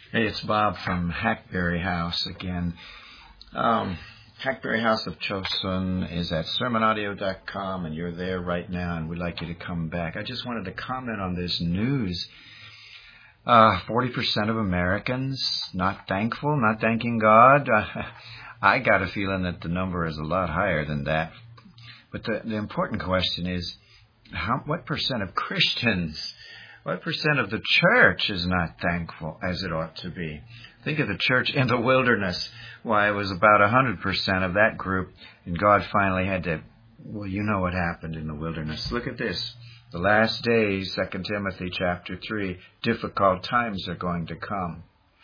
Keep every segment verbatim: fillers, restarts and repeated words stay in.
Hey, it's Bob from Hackberry House again. Um, Hackberry House of Chosun is at sermon audio dot com, and you're there right now, and we'd like you to come back. I just wanted to comment on this news. Uh, forty percent of Americans not thankful, not thanking God. Uh, I got a feeling that the number is a lot higher than that. But the, the important question is, how, what percent of Christians, what percent of the church is not thankful as it ought to be? Think of the church in the wilderness. Why, it was about one hundred percent of that group, and God finally had to, well, you know what happened in the wilderness. Look at this. The last days, Second Timothy chapter three, difficult times are going to come.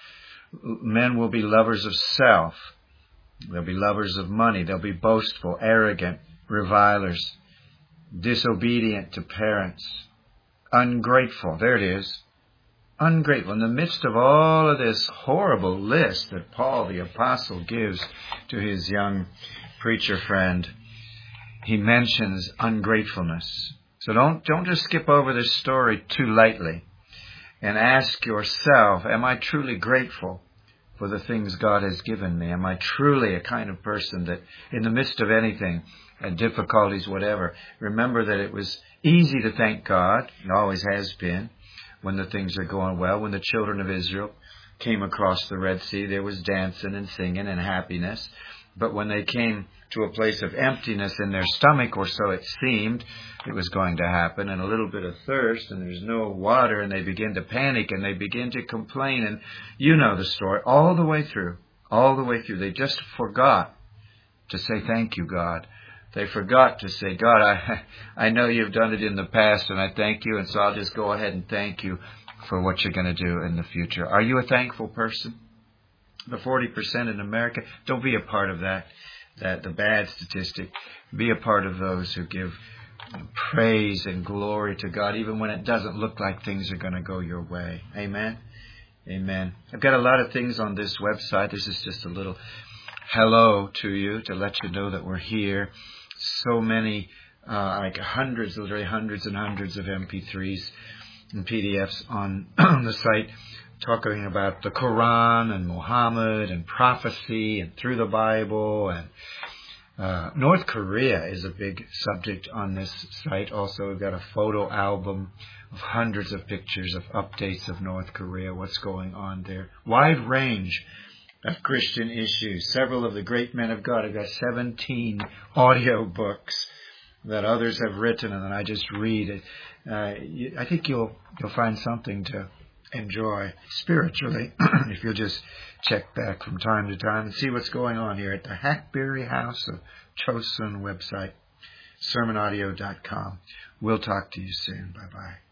Men will be lovers of self. They'll be lovers of money. They'll be boastful, arrogant, revilers, disobedient to parents, ungrateful. There it is. Ungrateful. In the midst of all of this horrible list that Paul the Apostle gives to his young preacher friend, he mentions ungratefulness. So don't, don't just skip over this story too lightly, and ask yourself, am I truly grateful for the things God has given me? Am I truly a kind of person that in the midst of anything, and difficulties, whatever, remember that it was easy to thank God, it always has been, when the things are going well. When the children of Israel came across the Red Sea, there was dancing and singing and happiness. But when they came to a place of emptiness in their stomach, or so it seemed it was going to happen, and a little bit of thirst, and there's no water, and they begin to panic, and they begin to complain, and you know the story, all the way through, all the way through. They just forgot to say, thank you, God. They forgot to say, God, I I know you've done it in the past, and I thank you, and so I'll just go ahead and thank you for what you're going to do in the future. Are you a thankful person? The forty percent in America, don't be a part of that, that the bad statistic. Be a part of those who give praise and glory to God, even when it doesn't look like things are going to go your way. Amen? Amen. I've got a lot of things on this website. This is just a little hello to you to let you know that we're here. So many, uh, like hundreds, literally hundreds and hundreds of M P threes and P D Fs on, on the site talking about the Quran and Muhammad and prophecy and through the Bible. And uh, North Korea is a big subject on this site. Also, we've got a photo album of hundreds of pictures of updates of North Korea, what's going on there. Wide range of Christian issues. Several of the great men of God have got seventeen audio books that others have written, and then I just read it. Uh, you, I think you'll you'll find something to enjoy spiritually if you'll just check back from time to time and see what's going on here at the Hackberry House of Chosun website, sermon audio dot com. We'll talk to you soon. Bye-bye.